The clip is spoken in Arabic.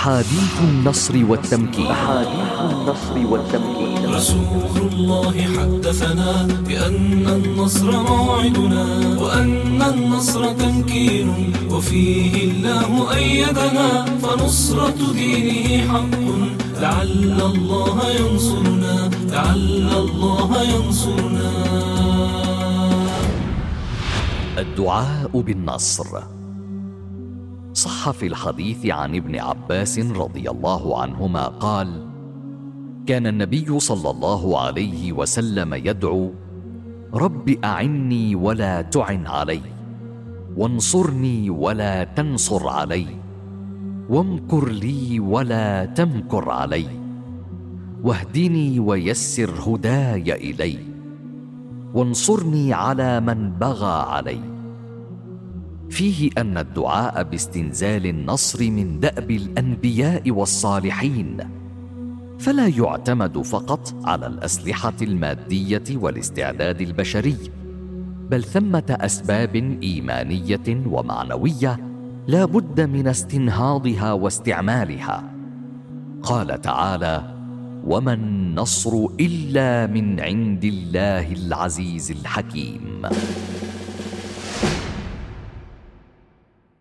أحاديث النصر والتمكين. رسول الله حدثنا بأن النصر موعدنا، وأن النصر تمكين، وفيه الله أيدنا، فنصرة دينه حق. لعل الله ينصرنا، لعل الله ينصرنا. الدعاء بالنصر. صح في الحديث عن ابن عباس رضي الله عنهما قال: كان النبي صلى الله عليه وسلم يدعو: رب أعني ولا تعن علي، وانصرني ولا تنصر علي، وامكر لي ولا تمكر علي، واهدني ويسر هداي إلي، وانصرني على من بغى علي. فيه أن الدعاء باستنزال النصر من دأب الأنبياء والصالحين، فلا يعتمد فقط على الأسلحة المادية والاستعداد البشري، بل ثمة أسباب إيمانية ومعنوية لا بد من استنهاضها واستعمالها. قال تعالى: وما النصر إلا من عند الله العزيز الحكيم.